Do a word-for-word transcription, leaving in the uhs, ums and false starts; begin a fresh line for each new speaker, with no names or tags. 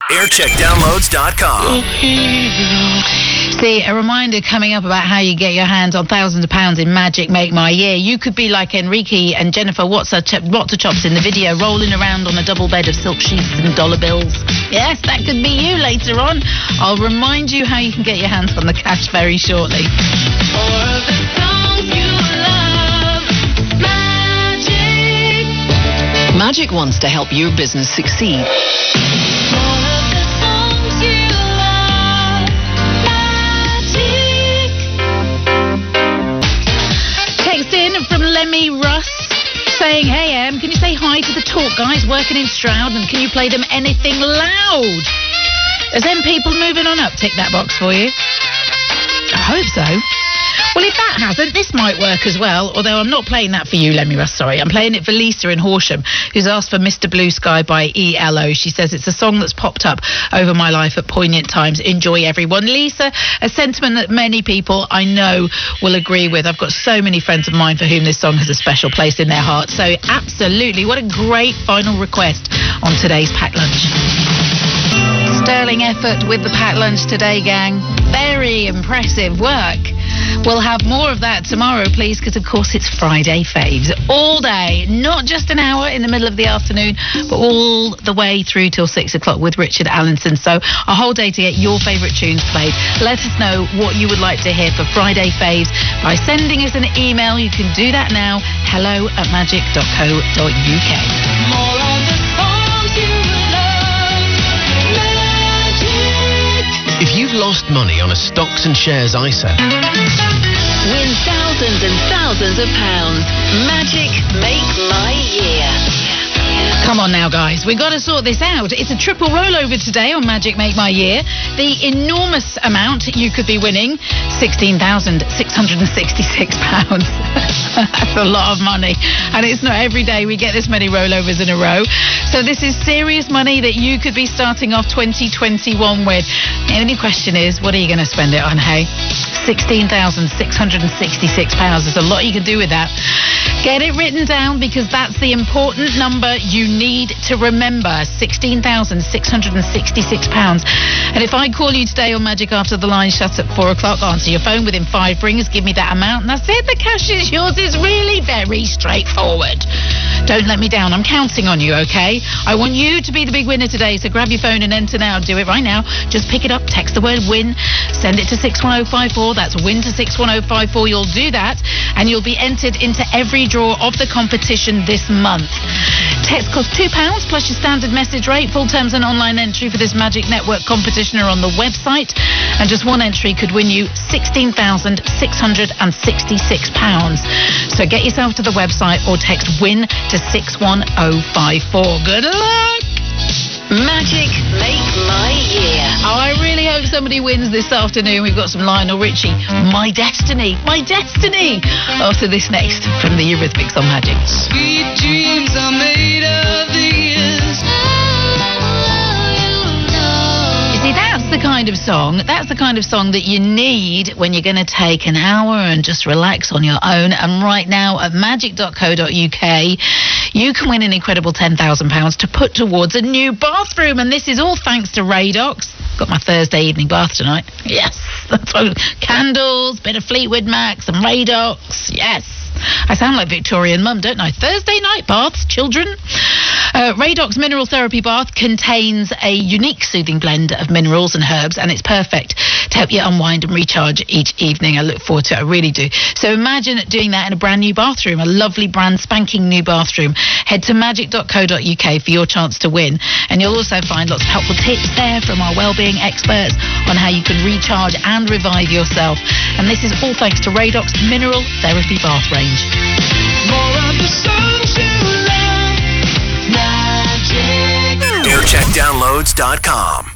aircheck downloads dot com.
See, a reminder coming up about how you get your hands on thousands of pounds in Magic Make My Year. You could be like Enrique and Jennifer Watson Chops in the video, rolling around on a double bed of silk sheets and dollar bills. Yes, that could be you later on. I'll remind you how you can get your hands on the cash very shortly.
All of the songs you love, Magic.
Magic wants to help your business succeed.
All of the songs you love, Magic.
Text in from Lemmy Russ saying, hey, Em, can you say hi to the talk guys working in Stroud and can you play them anything loud? Has them people moving on up ticked that box for you? I hope so. Well, if that hasn't, this might work as well, although I'm not playing that for you, Lemmy Russ, sorry. I'm playing it for Lisa in Horsham, who's asked for Mister Blue Sky by E L O. She says it's a song that's popped up over my life at poignant times. Enjoy, everyone. Lisa, a sentiment that many people I know will agree with. I've got so many friends of mine for whom this song has a special place in their heart. So, absolutely, what a great final request on today's Packed Lunch. Sterling effort with the Packed Lunch today, gang. Very impressive work. We'll have more of that tomorrow, please, because, of course, it's Friday Faves. All day, not just an hour in the middle of the afternoon, but all the way through till six o'clock with Richard Allenson. So a whole day to get your favourite tunes played. Let us know what you would like to hear for Friday Faves by sending us an email. You can do that now, hello at magic dot co dot uk.
More of the songs you love, Magic.
If you've lost money on a stocks and shares I S A,
Win thousands and thousands of pounds. Magic Make My Year.
Come on now, guys. We've got to sort this out. It's a triple rollover today on Magic Make My Year. The enormous amount you could be winning, sixteen thousand six hundred sixty-six pounds. That's a lot of money. And it's not every day we get this many rollovers in a row. So this is serious money that you could be starting off twenty twenty-one with. The only question is, what are you going to spend it on, hey? sixteen thousand six hundred sixty-six pounds. There's a lot you can do with that. Get it written down because that's the important number you need to remember. sixteen thousand six hundred sixty-six pounds. And if I call you today on Magic after the line shuts at four o'clock, answer your phone within five rings, give me that amount, and that's it. The cash is yours. It's really very straightforward. Don't let me down. I'm counting on you, okay? I want you to be the big winner today, so grab your phone and enter now. Do it right now. Just pick it up, text the word win, send it to six one oh five four. That's win to six one oh five four. You'll do that, and you'll be entered into every draw of the competition this month. Text costs two pounds plus your standard message rate. Full terms and online entry for this Magic Network competition are on the website, and just one entry could win you sixteen thousand six hundred sixty-six pounds. So get yourself to the website or text win to six one oh five four. Good luck!
Magic Make My Year.
Oh, I really hope somebody wins this afternoon. We've got some Lionel Richie. My Destiny. My Destiny. After this next from the Eurythmics on Magic.
Sweet dreams are made of these.
You see, that's the kind of song, that's the kind of song that you need when you're going to take an hour and just relax on your own. And right now at magic dot co dot uk, you can win an incredible ten thousand pounds to put towards a new bathroom. And this is all thanks to Radox. Got my Thursday evening bath tonight. Yes, that's what. Candles, bit of Fleetwood Mac, some Radox. Yes. I sound like Victorian mum, don't I? Thursday night baths, children. Uh, Radox Mineral Therapy Bath contains a unique soothing blend of minerals and herbs, and it's perfect to help you unwind and recharge each evening. I look forward to it, I really do. So imagine doing that in a brand new bathroom, a lovely brand spanking new bathroom. Head to magic dot co dot uk for your chance to win, and you'll also find lots of helpful tips there from our wellbeing experts on how you can recharge and revive yourself. And this is all thanks to Radox Mineral Therapy Bath range.
More of the songs you love, Magic.
aircheck downloads dot com.